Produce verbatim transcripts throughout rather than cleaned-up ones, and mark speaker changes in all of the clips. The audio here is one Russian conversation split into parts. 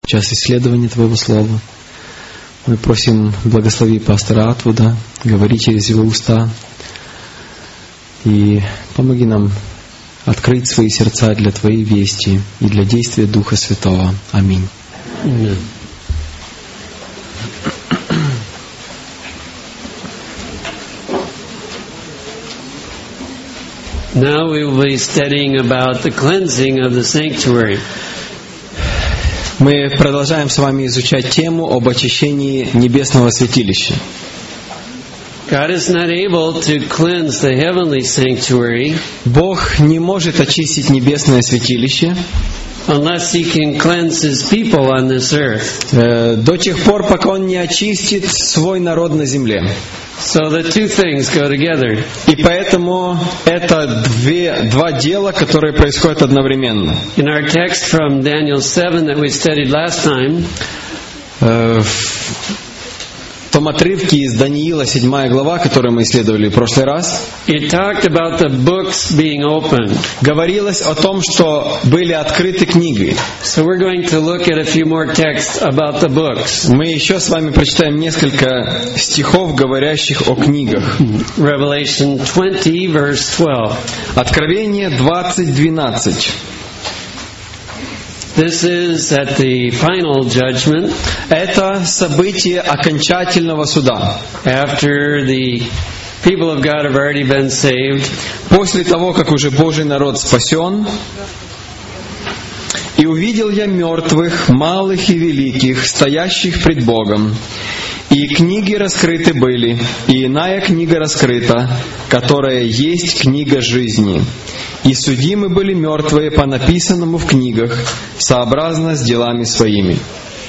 Speaker 1: час исследования Твоего Слова. Мы просим, благослови пастора Атвуда, говори через его уста и помоги нам открыть свои сердца для Твоей вести и для действия Духа Святого. Аминь.
Speaker 2: Amen. Now we will be studying about the cleansing of the sanctuary.
Speaker 1: Мы продолжаем с вами изучать тему об очищении небесного святилища.
Speaker 2: God is not able to cleanse the heavenly sanctuary
Speaker 1: Бог не может очистить небесное святилище
Speaker 2: unless He can cleanse His people on this earth.
Speaker 1: э, до тех пор, пока Он не очистит свой народ на земле.
Speaker 2: So the two things go together.
Speaker 1: И поэтому это две, два дела, которые происходят одновременно.
Speaker 2: In our text from Daniel seven that we studied last time,
Speaker 1: Э, В том отрывке из Даниила, седьмая глава, которую мы исследовали в прошлый раз,
Speaker 2: it talked about the books being opened.
Speaker 1: говорилось о том, что были открыты книги.
Speaker 2: So we're going to look at a few more texts about the books.
Speaker 1: Мы еще с вами прочитаем несколько стихов, говорящих о книгах.
Speaker 2: Revelation twenty, verse twelve.
Speaker 1: Откровение двадцать двенадцать.
Speaker 2: This is at the final judgment
Speaker 1: Это событие окончательного суда.
Speaker 2: after the people of God have already been saved.
Speaker 1: После того, как уже Божий народ спасен, «И увидел я мертвых, малых и великих, стоящих пред Богом, и книги раскрыты были, и иная книга раскрыта, которая есть книга жизни. И судимы были мертвые по написанному в книгах, сообразно с делами своими».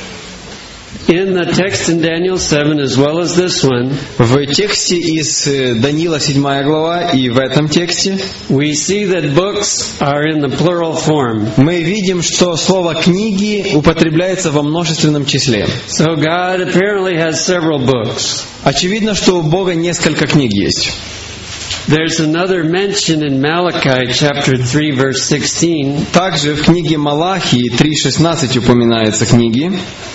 Speaker 2: In the text in Daniel seven as well as this one,
Speaker 1: В тексте из э, Даниила седьмая глава и в этом тексте
Speaker 2: we see that books are in the plural form.
Speaker 1: мы видим, что слово «книги» употребляется во множественном числе.
Speaker 2: So God apparently has several books.
Speaker 1: Очевидно, что у Бога несколько книг есть.
Speaker 2: There's another mention in Malachi chapter three verse sixteen.
Speaker 1: Также в книге Малахии три шестнадцать упоминаются книги.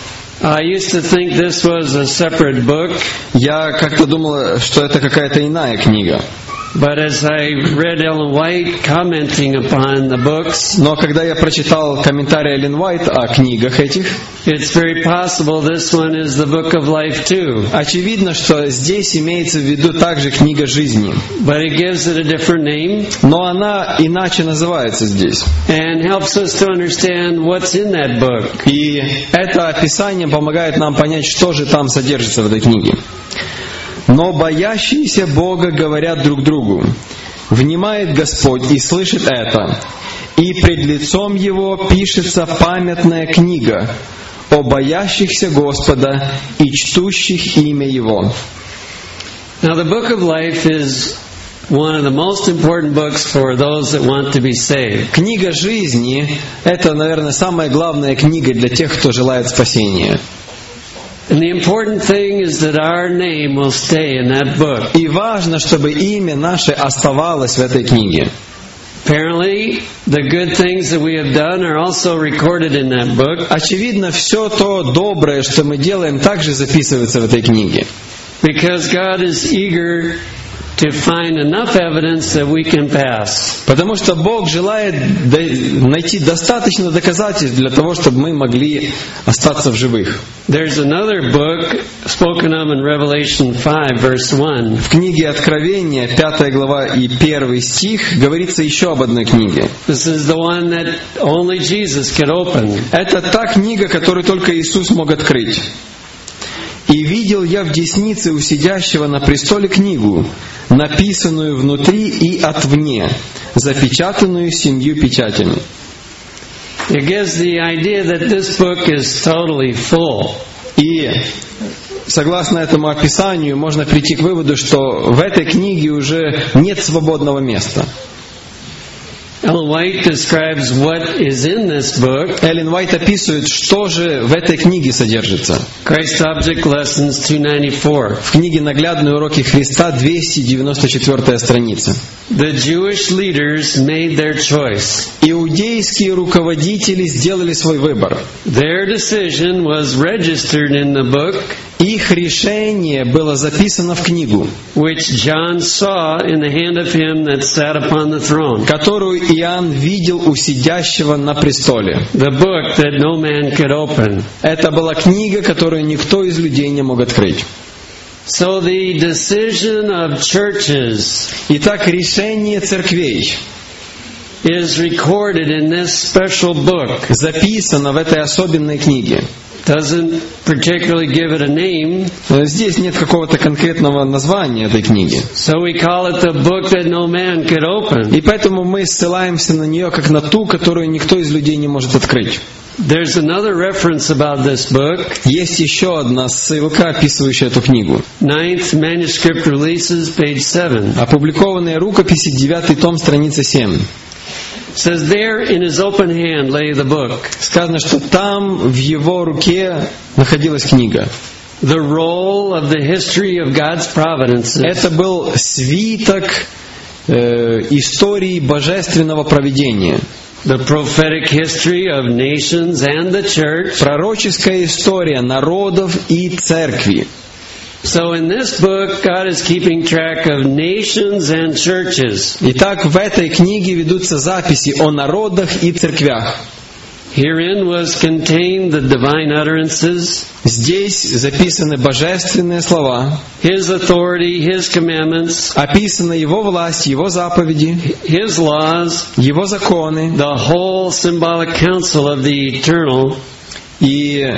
Speaker 2: I used to think this was a separate book,
Speaker 1: Я как-то думал, что это какая-то иная книга.
Speaker 2: but as I read Ellen White commenting upon the books,
Speaker 1: Но когда я прочитал комментарий Эллен Уайт о книгах этих,
Speaker 2: it's very possible this one is the book of life too.
Speaker 1: очевидно, что здесь имеется в виду также книга жизни.
Speaker 2: But it gives it a different name
Speaker 1: Но она иначе называется здесь.
Speaker 2: and helps us to understand what's in that book.
Speaker 1: И это описание помогает нам понять, что же там содержится в этой книге. «Но боящиеся Бога говорят друг другу, внимает Господь и слышит это, и пред лицом Его пишется памятная книга о боящихся Господа и чтущих имя Его».
Speaker 2: Now the book of life is one of the most important books for those that want to be saved.
Speaker 1: Книга жизни — это, наверное, самая главная книга для тех, кто желает спасения.
Speaker 2: And the important thing is that our name will stay in that book.
Speaker 1: И важно, чтобы имя наше оставалось в этой книге.
Speaker 2: Apparently, the good things that we have done are also recorded in that book,
Speaker 1: Очевидно, все то доброе, что мы делаем, также записывается в этой книге.
Speaker 2: because God is eager to find enough evidence that we can pass.
Speaker 1: Потому что Бог желает найти достаточно доказательств для того, чтобы мы могли остаться в живых.
Speaker 2: There's another book spoken of in Revelation five, verse one.
Speaker 1: В книге Откровения, пятая глава и первый стих, говорится еще об одной книге.
Speaker 2: This is the one that only Jesus could open.
Speaker 1: Это та книга, которую только Иисус мог открыть. «И видел я в деснице у сидящего на престоле книгу, написанную внутри и отвне, запечатанную семью печатями».
Speaker 2: It gives the idea that this book is totally full.
Speaker 1: И согласно этому описанию можно прийти к выводу, что в этой книге уже нет свободного места.
Speaker 2: Ellen White describes what is in this book.
Speaker 1: Эллен Уайт описывает, что же в этой книге содержится.
Speaker 2: Christ Object Lessons two ninety-four.
Speaker 1: В книге «Наглядные уроки Христа», двести девяносто четвёртая страница.
Speaker 2: The Jewish leaders made their choice.
Speaker 1: Иудейские руководители сделали свой выбор.
Speaker 2: Their decision was registered in the book,
Speaker 1: Их решение было записано в книгу,
Speaker 2: which John saw in the hand of him that sat upon the throne.
Speaker 1: которую Иоанн видел у сидящего на престоле.
Speaker 2: The book that no man could open.
Speaker 1: Это была книга, которую никто из людей не мог открыть.
Speaker 2: So the decision of churches
Speaker 1: Итак, решение церквей
Speaker 2: is recorded in this special book.
Speaker 1: записано в этой особенной книге.
Speaker 2: Doesn't particularly give it a name,
Speaker 1: Здесь нет какого-то конкретного названия этой книги.
Speaker 2: so we call it the book that no man could open.
Speaker 1: И поэтому мы ссылаемся на нее как на ту, которую никто из людей не может открыть.
Speaker 2: There's another reference about this book.
Speaker 1: Есть еще одна ссылка, описывающая эту книгу.
Speaker 2: Ninth Manuscript Releases, page seven.
Speaker 1: Опубликованные рукописи, девятый том, страница семь.
Speaker 2: It says, there in his open hand lay the book,
Speaker 1: Сказано, что там в его руке находилась книга.
Speaker 2: the roll of the history of God's providences.
Speaker 1: Это был свиток э, истории божественного провидения.
Speaker 2: The prophetic history of nations and the church.
Speaker 1: Пророческая история народов и церкви.
Speaker 2: So in this book, God is keeping track of nations and churches.
Speaker 1: Итак, в этой книге ведутся записи о народах и церквях.
Speaker 2: Herein was contained the divine utterances,
Speaker 1: Здесь записаны божественные слова,
Speaker 2: His authority, His commandments,
Speaker 1: описана Его власть, Его заповеди,
Speaker 2: His laws,
Speaker 1: Его законы
Speaker 2: the whole symbolic counsel of the eternal,
Speaker 1: и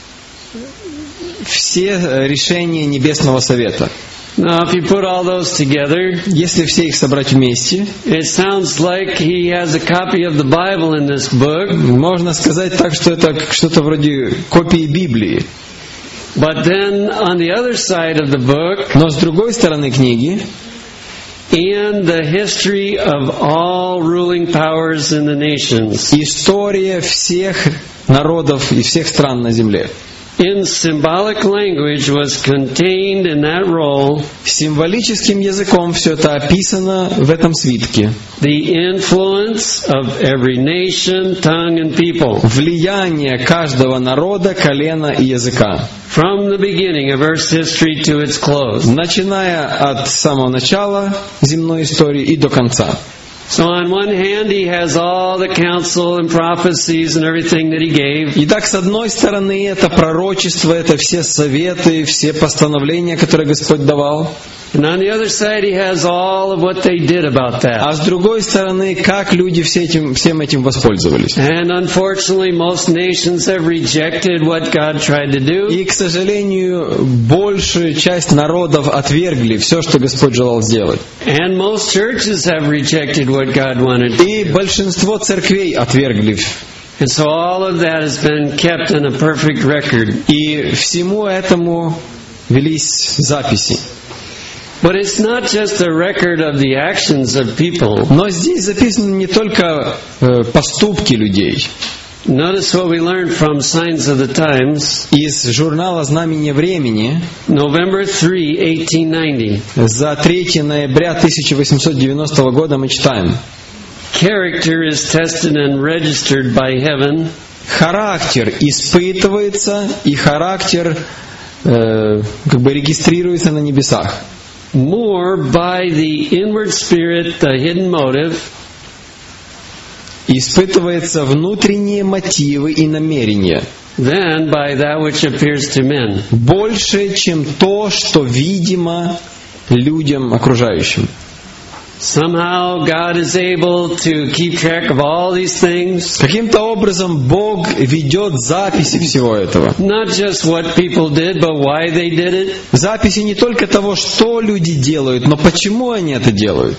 Speaker 1: все решения Небесного Совета.
Speaker 2: Now, if you put all those together,
Speaker 1: Если все их собрать вместе,
Speaker 2: it sounds like he has a copy of the Bible in this book,
Speaker 1: можно сказать так, что это как что-то вроде копии Библии.
Speaker 2: but then on the other side of the book,
Speaker 1: Но с другой стороны книги,
Speaker 2: and the history of all ruling powers in the nations.
Speaker 1: история всех народов и всех стран на земле.
Speaker 2: In symbolic language was contained in that roll
Speaker 1: Символическим языком все это описано в этом свитке.
Speaker 2: the influence of every nation, tongue, and people.
Speaker 1: Влияние каждого народа, колена и языка.
Speaker 2: From the beginning of Earth's history to its close.
Speaker 1: Начиная от самого начала земной истории и до конца.
Speaker 2: So on one hand, he has all the counsel and prophecies and everything that he gave.
Speaker 1: Итак, с одной стороны, это пророчество, это все советы, все постановления, которые Господь давал.
Speaker 2: And on the other side, he has all of what they did about that.
Speaker 1: А с другой стороны, как люди все этим, всем этим воспользовались.
Speaker 2: And unfortunately, most nations have rejected what God tried to do.
Speaker 1: И, к сожалению, большая часть народов отвергли все, что Господь желал сделать.
Speaker 2: And most churches have rejected what God wanted to
Speaker 1: И
Speaker 2: do.
Speaker 1: большинство церквей отвергли.
Speaker 2: And so all of that has been kept in a perfect record.
Speaker 1: И всему этому велись записи.
Speaker 2: But it's not just a record of the actions of people.
Speaker 1: Но здесь записаны не только э, поступки людей.
Speaker 2: Notice what we learned from Signs of the Times,
Speaker 1: Из журнала «Знамение времени»
Speaker 2: November third, eighteen ninety.
Speaker 1: за третьего ноября тысяча восемьсот девяностого года мы читаем.
Speaker 2: Character is tested and registered by heaven.
Speaker 1: Характер испытывается, и характер э, как бы регистрируется на небесах.
Speaker 2: More by the inward spirit, the hidden motive,
Speaker 1: Испытывается внутренние мотивы и намерения.
Speaker 2: than by that which appears to men.
Speaker 1: Больше, чем то, что видимо людям окружающим.
Speaker 2: Somehow God is able to keep track of all these things.
Speaker 1: Каким-то образом Бог ведет записи всего этого.
Speaker 2: Not just what people did, but why they did it.
Speaker 1: Записи не только того, что люди делают, но почему они это делают.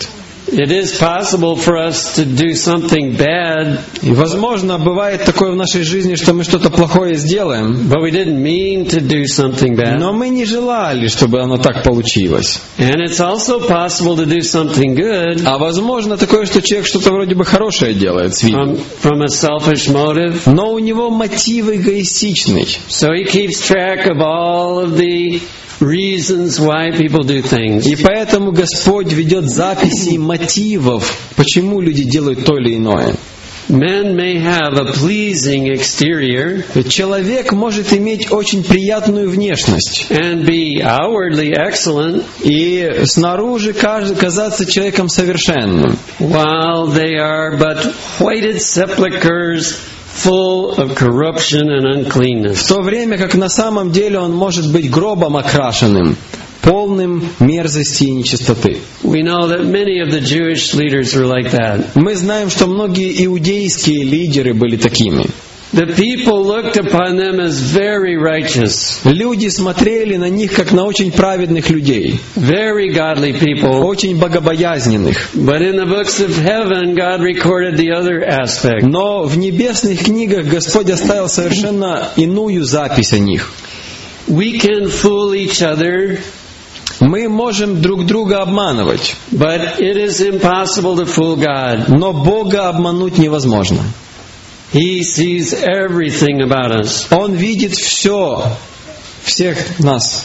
Speaker 2: It is possible for us to do something bad,
Speaker 1: И, возможно, бывает такое в нашей жизни, что мы что-то плохое сделаем,
Speaker 2: but we didn't mean to do something bad.
Speaker 1: но мы не желали, чтобы оно так получилось.
Speaker 2: And it's also possible to do something good
Speaker 1: А возможно такое, что человек что-то вроде бы хорошее делает с виду,
Speaker 2: from, from a selfish motive.
Speaker 1: но у него мотив эгоистичный.
Speaker 2: So he keeps track of all of the reasons why people do things.
Speaker 1: И поэтому Господь ведет записи мотивов, почему люди делают то или иное.
Speaker 2: Men may have a pleasing exterior
Speaker 1: Человек может иметь очень приятную внешность
Speaker 2: and be outwardly excellent
Speaker 1: и снаружи кажется- казаться человеком совершенным,
Speaker 2: while they are but whited sepulchres full of corruption and
Speaker 1: в
Speaker 2: uncleanness.
Speaker 1: то время как на самом деле он может быть гробом окрашенным, полным мерзости и нечистоты.
Speaker 2: We know that many of the Jewish leaders were like that.
Speaker 1: Мы знаем, что многие иудейские лидеры были такими.
Speaker 2: The people looked upon them as very righteous,
Speaker 1: Люди смотрели на них как на очень праведных людей,
Speaker 2: very godly people.
Speaker 1: очень богобоязненных.
Speaker 2: But in the books of heaven, God recorded the other aspect.
Speaker 1: Но в небесных книгах Господь оставил совершенно иную запись о них.
Speaker 2: We can fool each other,
Speaker 1: Мы можем друг друга обманывать,
Speaker 2: but it is impossible to fool God.
Speaker 1: но Бога обмануть невозможно.
Speaker 2: He sees everything about us.
Speaker 1: Он видит все, всех нас.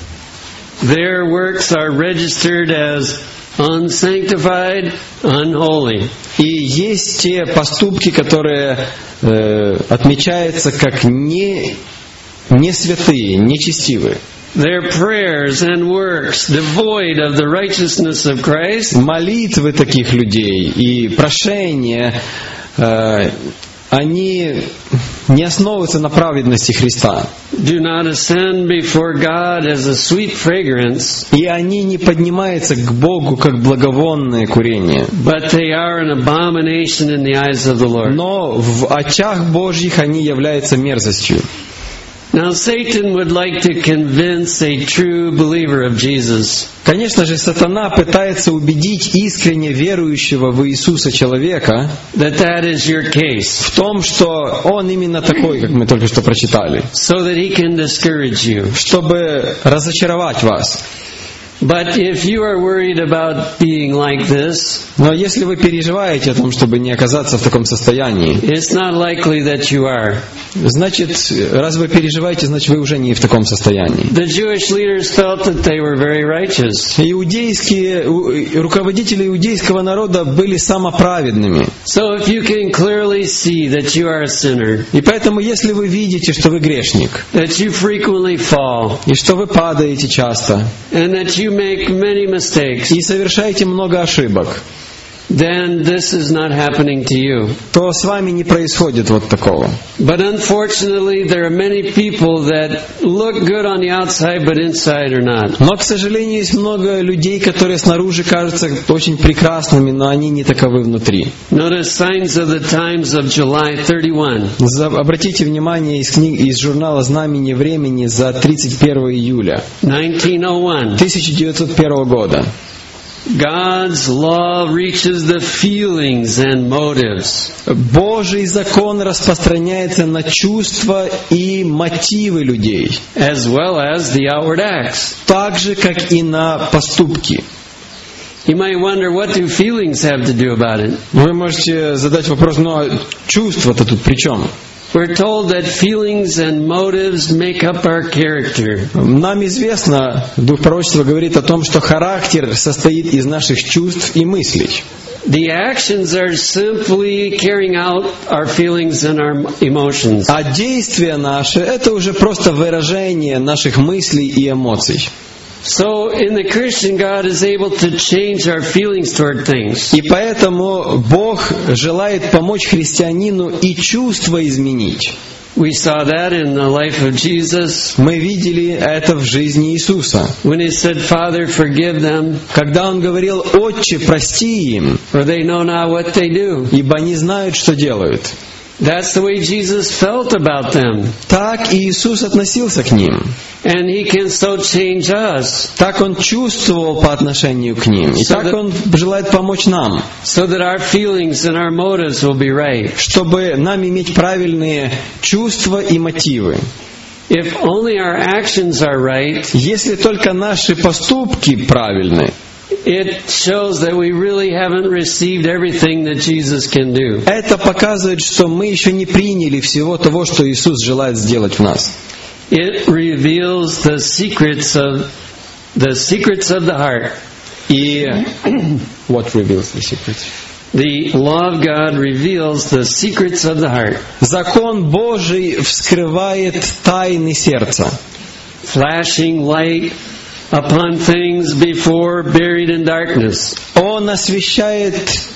Speaker 2: Their works are registered as unsanctified, unholy.
Speaker 1: И есть те поступки, которые э, отмечаются как не, не святые, нечестивые.
Speaker 2: Their prayers and works devoid of the righteousness of Christ
Speaker 1: Молитвы таких людей и прошения, э, они не основываются на праведности Христа.
Speaker 2: do not ascend before God as a sweet fragrance,
Speaker 1: И они не поднимаются к Богу как благовонное курение.
Speaker 2: but they are an abomination in the eyes of the Lord.
Speaker 1: Но в очах Божьих они являются мерзостью.
Speaker 2: Now Satan would like to convince a true believer of Jesus
Speaker 1: Конечно же, сатана пытается убедить искренне верующего в Иисуса человека
Speaker 2: that that is your case,
Speaker 1: в том, что он именно такой, как мы только что прочитали,
Speaker 2: so that he can discourage you.
Speaker 1: чтобы разочаровать вас.
Speaker 2: But if you are worried about being like this,
Speaker 1: Но если вы переживаете о том, чтобы не оказаться в таком состоянии,
Speaker 2: it's not likely that you are.
Speaker 1: значит, раз вы переживаете, значит, вы уже не в таком состоянии.
Speaker 2: The Jewish leaders felt that they were very righteous.
Speaker 1: Иудейские, у- руководители иудейского народа были самоправедными.
Speaker 2: So if you can clearly see that you are a sinner,
Speaker 1: И поэтому, если вы видите, что вы грешник,
Speaker 2: that you frequently fall,
Speaker 1: и что вы падаете часто,
Speaker 2: and that you make many mistakes,
Speaker 1: и совершаете много ошибок,
Speaker 2: then this is not happening to you.
Speaker 1: то с вами не происходит вот такого.
Speaker 2: But unfortunately, there are many people that look good on the outside, but inside are not.
Speaker 1: Но, к сожалению, есть много людей, которые снаружи кажутся очень прекрасными, но они не таковы внутри.
Speaker 2: Notice Signs of the Times of July thirty-one.
Speaker 1: За- Обратите внимание из, книг, из журнала «Знамение времени» за тридцать первое июля
Speaker 2: nineteen oh one.
Speaker 1: тысяча девятьсот первого года.
Speaker 2: God's law reaches the feelings and motives.
Speaker 1: Божий закон распространяется на чувства и мотивы людей,
Speaker 2: as well as the outward acts.
Speaker 1: так же, как и на поступки.
Speaker 2: You might wonder, what do feelings have to do about it?
Speaker 1: Вы можете задать вопрос, ну а чувства-то тут при чем?
Speaker 2: We're told that feelings and motives make up our character.
Speaker 1: Нам известно, Дух пророчества говорит о том, что характер состоит из наших чувств и мыслей.
Speaker 2: The actions are simply carrying out our feelings and our emotions.
Speaker 1: А действия наши — это уже просто выражение наших мыслей и эмоций.
Speaker 2: So in the Christian, God is able to change our feelings toward things.
Speaker 1: И поэтому Бог желает помочь христианину и чувства изменить.
Speaker 2: We saw that in the life of Jesus
Speaker 1: Мы видели это в жизни Иисуса.
Speaker 2: when He said, Father, forgive them,
Speaker 1: Когда Он говорил: «Отче, прости им,
Speaker 2: for they know not what they do.
Speaker 1: ибо они знают, что делают».
Speaker 2: That's the way Jesus felt about them.
Speaker 1: Так и Иисус относился к ним.
Speaker 2: And He can so change us.
Speaker 1: Так Он чувствовал по отношению к ним. И так Он желает помочь нам.
Speaker 2: So that our feelings and our motives will be right.
Speaker 1: Чтобы нам иметь правильные чувства и мотивы.
Speaker 2: If only our actions are right,
Speaker 1: если только наши поступки правильны,
Speaker 2: it shows that we really haven't received everything that Jesus can do.
Speaker 1: Это показывает, что мы еще не приняли всего того, что Иисус желает сделать в нас.
Speaker 2: It reveals the secrets of the secrets of the heart.
Speaker 1: И what reveals the secrets?
Speaker 2: The law of God reveals the secrets of the heart.
Speaker 1: Закон Божий вскрывает тайны сердца.
Speaker 2: Flashing light upon things before buried in darkness.
Speaker 1: Он освещает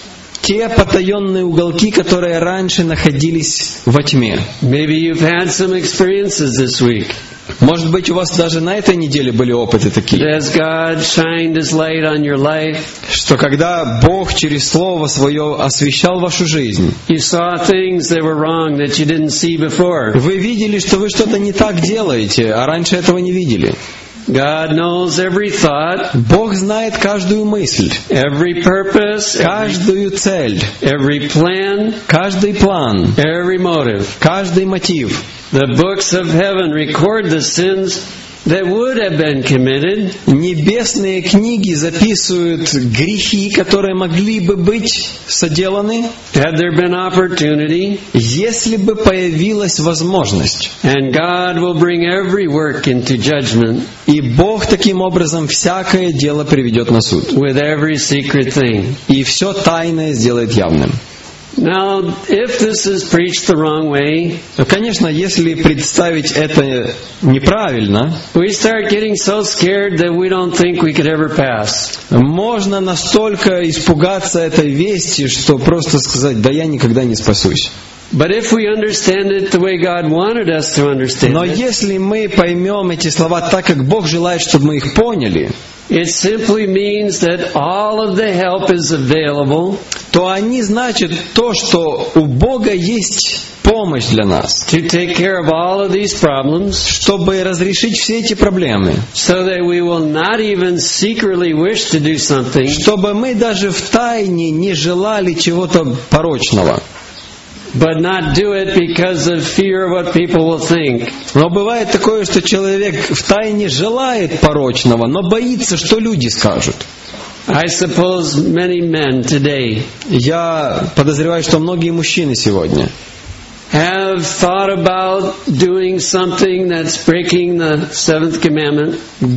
Speaker 1: те потаенные уголки, которые раньше находились во тьме.
Speaker 2: Maybe you've had some experiences this week.
Speaker 1: Может быть, у вас даже на этой неделе были опыты такие.
Speaker 2: As God shined His light on your life,
Speaker 1: что когда Бог через Слово Свое освещал вашу жизнь,
Speaker 2: you saw things that were wrong that you didn't see before.
Speaker 1: Вы видели, что вы что-то не так делаете, а раньше этого не видели.
Speaker 2: God knows every thought,
Speaker 1: Бог знает каждую мысль,
Speaker 2: every purpose,
Speaker 1: каждую цель,
Speaker 2: every plan,
Speaker 1: каждый план,
Speaker 2: every motive.
Speaker 1: каждый мотив.
Speaker 2: The books of heaven record the sins that would have been committed.
Speaker 1: Небесные книги записывают грехи, которые могли бы быть соделаны,
Speaker 2: had there been opportunity,
Speaker 1: если бы появилась возможность.
Speaker 2: And God will bring every work into judgment.
Speaker 1: И Бог таким образом всякое дело приведет на суд.
Speaker 2: With every secret thing.
Speaker 1: И все тайное сделает явным.
Speaker 2: Now, if this is preached the wrong way,
Speaker 1: конечно, если представить это неправильно,
Speaker 2: we start getting so scared that we don't think we could ever pass.
Speaker 1: Можно настолько испугаться этой вести, что просто сказать: да я никогда не спасусь.
Speaker 2: But if we understand it the way God wanted us to understand
Speaker 1: Но
Speaker 2: it,
Speaker 1: если мы поймем эти слова так, как Бог желает, чтобы мы их поняли,
Speaker 2: it simply means that all of the help is available,
Speaker 1: то они значат то, что у Бога есть помощь для нас,
Speaker 2: to take care of all of these problems,
Speaker 1: чтобы разрешить все эти проблемы,
Speaker 2: so that we will not even secretly wish to do something,
Speaker 1: чтобы мы даже в тайне не желали чего-то порочного.
Speaker 2: but not do it because of fear of what people will think.
Speaker 1: Но бывает такое, что человек в тайне желает порочного, но боится, что люди скажут.
Speaker 2: I suppose many men today
Speaker 1: Я подозреваю, что многие мужчины сегодня
Speaker 2: have thought about doing something that's breaking the seventh commandment.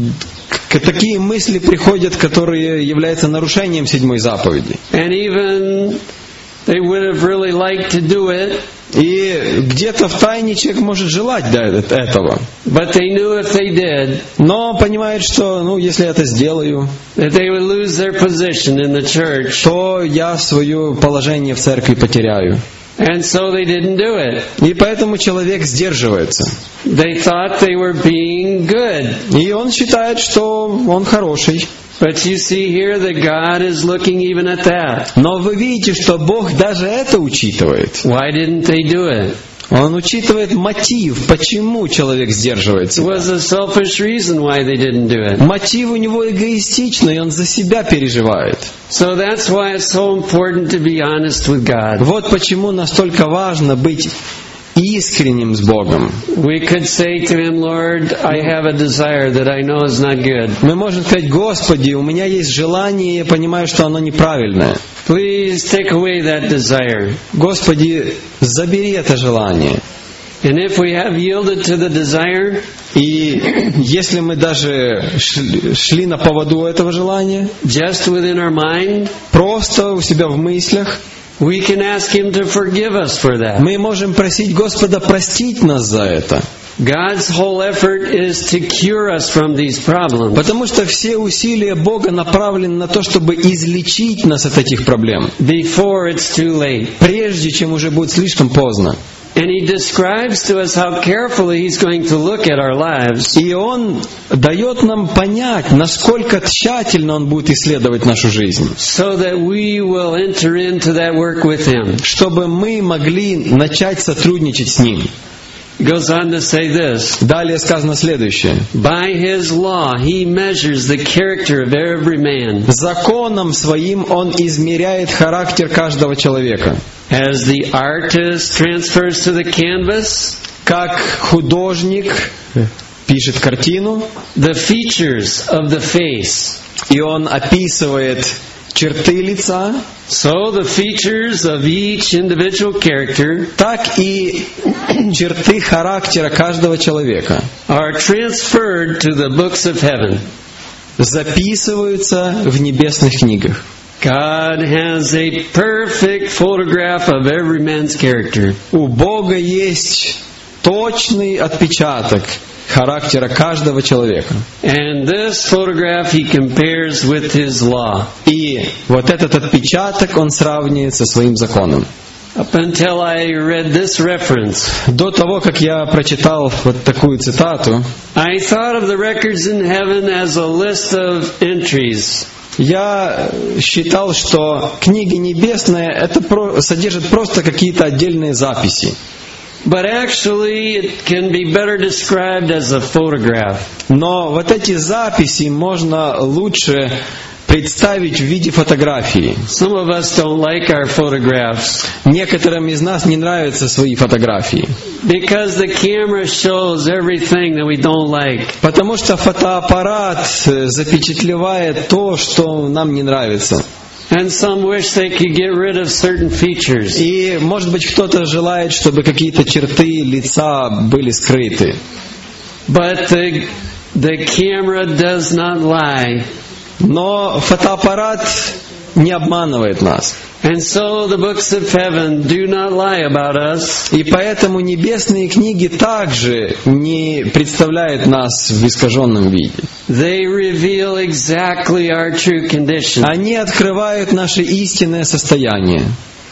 Speaker 1: Такие мысли приходят, которые являются нарушением седьмой заповеди.
Speaker 2: And even they would have really liked to do it.
Speaker 1: И где-то в тайне человек может желать этого.
Speaker 2: But they knew if they did,
Speaker 1: но понимает, что ну, если я это сделаю,
Speaker 2: that they would lose their position in the church.
Speaker 1: То я свое положение в церкви потеряю.
Speaker 2: And so they didn't do it.
Speaker 1: И поэтому человек сдерживается.
Speaker 2: They thought they were being good.
Speaker 1: И он считает, что он хороший.
Speaker 2: But you see here that God is looking even at that.
Speaker 1: Но вы видите, что Бог даже это учитывает.
Speaker 2: Why didn't they do it?
Speaker 1: Он учитывает мотив, почему человек сдерживается.
Speaker 2: It was a selfish reason why they didn't do it.
Speaker 1: Мотив у него эгоистичный, он за себя переживает.
Speaker 2: So that's why it's so important to be honest with God.
Speaker 1: Вот почему настолько важно быть искренним с Богом.
Speaker 2: We could say to Him, Lord, I have a desire that I know is not good.
Speaker 1: Мы можем сказать: Господи, у меня есть желание, я понимаю, что оно неправильное.
Speaker 2: Please take away that desire.
Speaker 1: Господи, забери это желание.
Speaker 2: And if we have yielded to the desire,
Speaker 1: и если мы даже шли на поводу этого желания,
Speaker 2: just within our mind,
Speaker 1: просто у себя в мыслях,
Speaker 2: we can ask Him to forgive us for that.
Speaker 1: Мы можем просить Господа простить нас за это.
Speaker 2: God's whole effort is to cure us from these problems.
Speaker 1: Потому что все усилия Бога направлены на то, чтобы излечить нас от этих проблем.
Speaker 2: Before it's too late.
Speaker 1: Прежде чем уже будет слишком поздно.
Speaker 2: And He describes to us how carefully He's going to look at our lives.
Speaker 1: И Он дает нам понять, насколько тщательно Он будет исследовать нашу жизнь,
Speaker 2: So that we will enter into that work with Him.
Speaker 1: чтобы мы могли начать сотрудничать с Ним.
Speaker 2: It goes on to say this.
Speaker 1: Далее сказано следующее.
Speaker 2: By His law, He measures the character of every man.
Speaker 1: Законом Своим Он измеряет характер каждого человека.
Speaker 2: As the artist transfers to the canvas,
Speaker 1: Как художник пишет картину,
Speaker 2: the features of the face.
Speaker 1: и он описывает черты лица,
Speaker 2: So the features of each individual character
Speaker 1: так и черты характера каждого человека
Speaker 2: are transferred to the books of heaven.
Speaker 1: записываются в небесных книгах.
Speaker 2: God has a perfect photograph of every man's character.
Speaker 1: У Бога есть точный отпечаток характера каждого человека.
Speaker 2: And this photograph He compares with His law.
Speaker 1: И вот этот отпечаток Он сравнивает со своим законом.
Speaker 2: Up until I read this reference,
Speaker 1: До того, как я прочитал вот такую цитату,
Speaker 2: I thought of the records in heaven as a list of entries.
Speaker 1: я считал, что книги небесные это про, содержат просто какие-то отдельные записи.
Speaker 2: But actually it can be better described as a photograph.
Speaker 1: Но вот эти записи можно лучше представить в виде фотографии.
Speaker 2: Some of us don't like our photographs
Speaker 1: Некоторым из нас не нравятся свои фотографии,
Speaker 2: because the camera shows everything that we don't like.
Speaker 1: потому что фотоаппарат запечатлевает то, что нам не нравится.
Speaker 2: And some wish they could get rid of certain features.
Speaker 1: И, может быть, кто-то желает, чтобы какие-то черты лица были скрыты.
Speaker 2: But the, the camera does not lie.
Speaker 1: Но фотоаппарат не обманывает нас.
Speaker 2: And so the books of heaven do not lie about us.
Speaker 1: И поэтому небесные книги также не представляют нас в искаженном виде.
Speaker 2: They reveal exactly our true condition.
Speaker 1: Они открывают наше истинное состояние.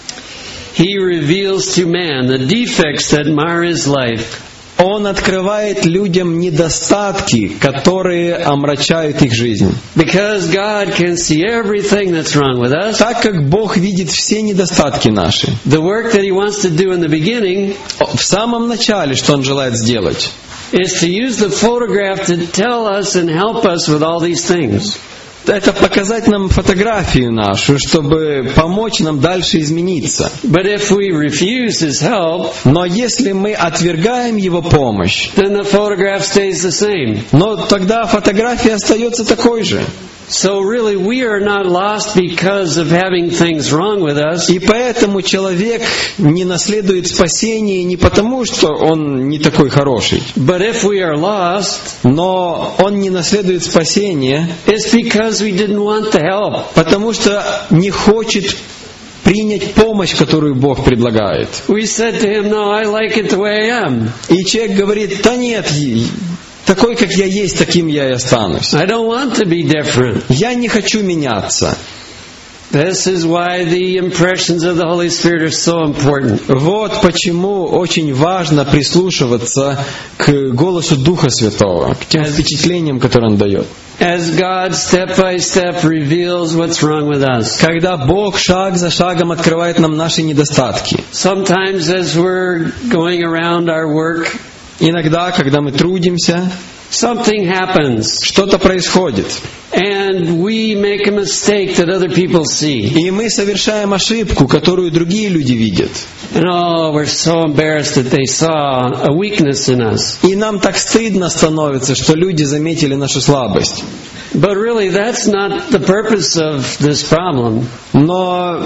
Speaker 2: He reveals to man the defects that mar his life.
Speaker 1: Он открывает людям недостатки, которые омрачают их жизнь.
Speaker 2: Because God can see everything that's wrong with us.
Speaker 1: Так как Бог видит все недостатки наши.
Speaker 2: The work that He wants to do in the beginning
Speaker 1: В самом начале, что Он желает сделать,
Speaker 2: is to use the photograph to tell us and help us with all these things.
Speaker 1: это показать нам фотографию нашу, чтобы помочь нам дальше измениться.
Speaker 2: But if we refuse His help,
Speaker 1: Но если мы отвергаем Его помощь,
Speaker 2: then the photograph stays the same.
Speaker 1: но тогда фотография остается такой же.
Speaker 2: So really we are not lost because of having things wrong with us.
Speaker 1: И поэтому человек не наследует спасение не потому, что он не такой хороший,
Speaker 2: But if we are lost,
Speaker 1: но он не наследует спасение,
Speaker 2: it's because we didn't want the help.
Speaker 1: потому что не хочет принять помощь, которую Бог предлагает.
Speaker 2: We said to Him, no, I like it the way I am.
Speaker 1: И человек говорит: да нет, такой, как я есть, таким я и останусь.
Speaker 2: I don't want to be different.
Speaker 1: Я не хочу меняться.
Speaker 2: This is why the impressions of the Holy Spirit are so important.
Speaker 1: Вот почему очень важно прислушиваться к голосу Духа Святого, к тем впечатлениям, которые Он дает.
Speaker 2: As God step by step reveals what's wrong with us.
Speaker 1: Когда Бог шаг за шагом открывает нам наши недостатки.
Speaker 2: Sometimes as we're going around our work,
Speaker 1: Иногда, когда мы трудимся,
Speaker 2: something happens.
Speaker 1: что-то происходит.
Speaker 2: And we make a mistake that other people see.
Speaker 1: И мы совершаем ошибку, которую другие люди видят.
Speaker 2: And oh, we're so embarrassed that they saw a weakness in us.
Speaker 1: И нам так стыдно становится, что люди заметили нашу слабость.
Speaker 2: But really, that's not the purpose of this problem.
Speaker 1: Но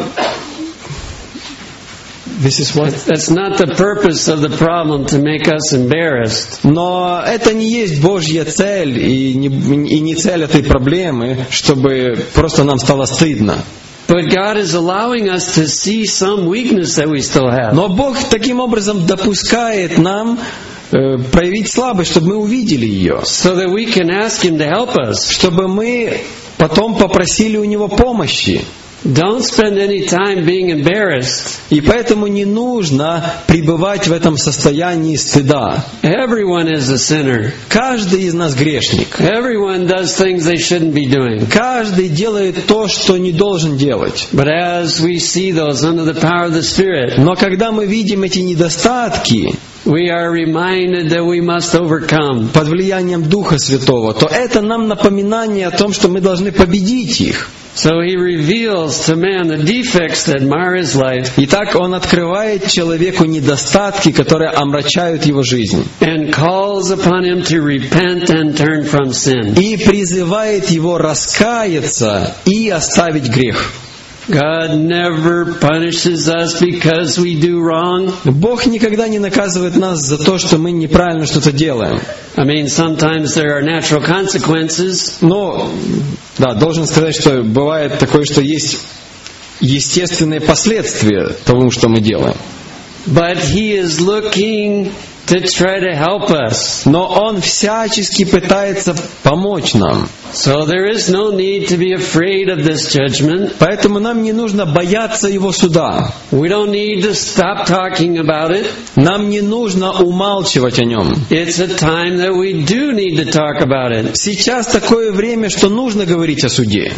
Speaker 1: This is what?
Speaker 2: That's not the purpose of the problem to make us embarrassed.
Speaker 1: Но это не есть Божья цель и не, и не цель этой проблемы, чтобы просто нам стало стыдно.
Speaker 2: But God is allowing us to see some weakness that we still have.
Speaker 1: Но Бог таким образом допускает нам э, проявить слабость, чтобы мы увидели ее.
Speaker 2: So that we can ask Him to help us.
Speaker 1: Чтобы мы потом попросили у Него помощи.
Speaker 2: Don't spend any time being embarrassed.
Speaker 1: И поэтому не нужно пребывать в этом состоянии стыда.
Speaker 2: Everyone is a sinner.
Speaker 1: Каждый из нас грешник.
Speaker 2: Everyone does things they shouldn't be doing.
Speaker 1: Каждый делает то, что не должен делать.
Speaker 2: But as we see those under the power of the Spirit,
Speaker 1: Но когда мы видим эти недостатки
Speaker 2: we are reminded that we must overcome.
Speaker 1: под влиянием Духа Святого, то это нам напоминание о том, что мы должны победить их.
Speaker 2: So he reveals to man the defects that mar his life
Speaker 1: Итак, Он открывает человеку недостатки, которые омрачают его жизнь,
Speaker 2: and calls upon him to repent and turn from sin.
Speaker 1: и призывает его раскаяться и оставить грех.
Speaker 2: God never punishes us because we do wrong.
Speaker 1: Бог никогда не наказывает нас за то, что мы неправильно что-то делаем.
Speaker 2: I mean, sometimes there are natural consequences,
Speaker 1: Но, да, должен сказать, что бывает такое, что есть естественные последствия того, что мы делаем.
Speaker 2: but he is looking to try to help us.
Speaker 1: Но Он всячески пытается помочь нам.
Speaker 2: So there is no need to be afraid of this judgment.
Speaker 1: Поэтому нам не нужно бояться Его суда.
Speaker 2: We don't need to stop talking about it.
Speaker 1: Нам не нужно умалчивать о нем.
Speaker 2: It's a time that we do need to talk about it.
Speaker 1: Сейчас такое время, что нужно говорить о суде.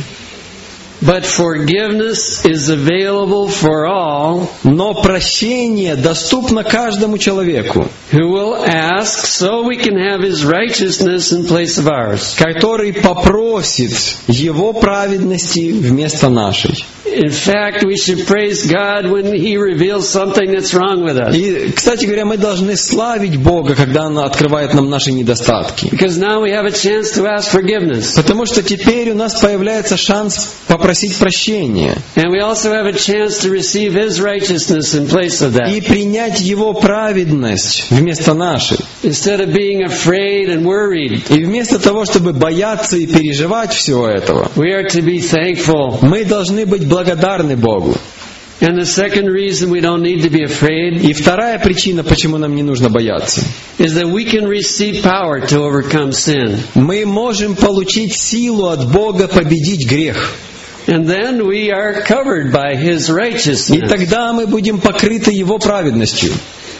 Speaker 2: But forgiveness is available for all
Speaker 1: Но прощение доступно каждому человеку,
Speaker 2: who will ask, so we can have his righteousness in place of ours.
Speaker 1: который попросит Его праведности вместо нашей.
Speaker 2: In fact, we should praise God when He reveals something that's wrong with us.
Speaker 1: И, кстати говоря, мы должны славить Бога, когда Он открывает нам наши недостатки.
Speaker 2: Because now we have a chance to ask forgiveness.
Speaker 1: Потому что теперь у нас появляется шанс попросить прощения
Speaker 2: And we also have a chance to receive His righteousness in place of
Speaker 1: и
Speaker 2: that.
Speaker 1: принять Его праведность вместо нашей.
Speaker 2: Instead of being afraid and worried,
Speaker 1: И вместо того, чтобы бояться и переживать всего этого,
Speaker 2: we are to be thankful.
Speaker 1: мы должны быть благодарны Богу.
Speaker 2: And the second reason we don't need to be afraid
Speaker 1: И вторая причина, почему нам не нужно бояться.
Speaker 2: is that we can receive power to overcome sin.
Speaker 1: Мы можем получить силу от Бога победить грех.
Speaker 2: And then we are covered by His
Speaker 1: И
Speaker 2: righteousness.
Speaker 1: тогда мы будем покрыты Его праведностью.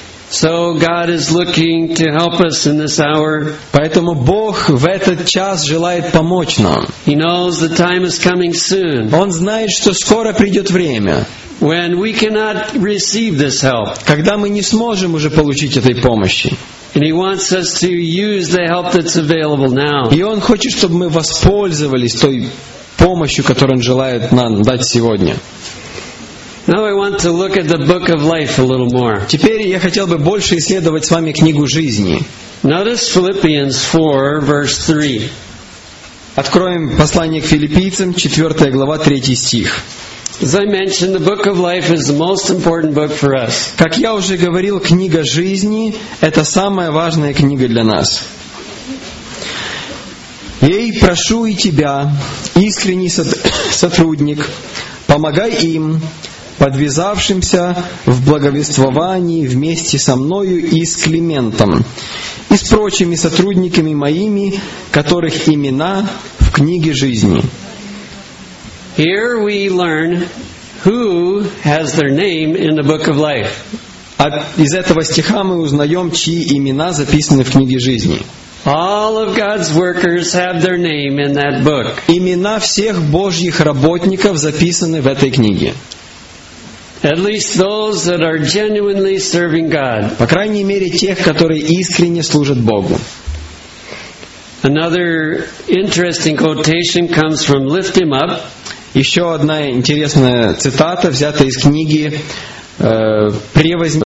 Speaker 2: So God is looking to help us in this hour.
Speaker 1: Поэтому Бог в этот час желает помочь нам.
Speaker 2: He knows the time is coming soon
Speaker 1: Он знает, что скоро придет время,
Speaker 2: when we cannot receive this help.
Speaker 1: когда мы не сможем уже получить этой помощи.
Speaker 2: And He wants us to use the help that's available now.
Speaker 1: И Он хочет, чтобы мы воспользовались той помощью, которую Он желает нам дать сегодня.
Speaker 2: Now I want to look at the book of life a little more.
Speaker 1: Теперь я хотел бы больше исследовать с вами книгу жизни.
Speaker 2: Notice Philippians four, verse three.
Speaker 1: Откроем послание к Филиппийцам, четвёртая глава, третий стих.
Speaker 2: As I mentioned, the book of life is the most important book for us.
Speaker 1: Как я уже говорил, книга жизни – это самая важная книга для нас. «Ей, прошу и тебя, искренний сотрудник, помогай им, подвязавшимся в благовествовании вместе со мною и с Климентом, и с прочими сотрудниками моими, которых имена в книге жизни».
Speaker 2: Here we learn who has their name in the book of life.
Speaker 1: А из этого стиха мы узнаем, чьи имена записаны в книге жизни.
Speaker 2: All of God's workers have their name in that book.
Speaker 1: Имена всех Божьих работников записаны в этой книге.
Speaker 2: At least those that are genuinely serving God.
Speaker 1: По крайней мере, тех, которые искренне служат Богу.
Speaker 2: Another interesting quotation comes from Lift Him Up.
Speaker 1: Еще одна интересная цитата, взята из книги э, «Превозм...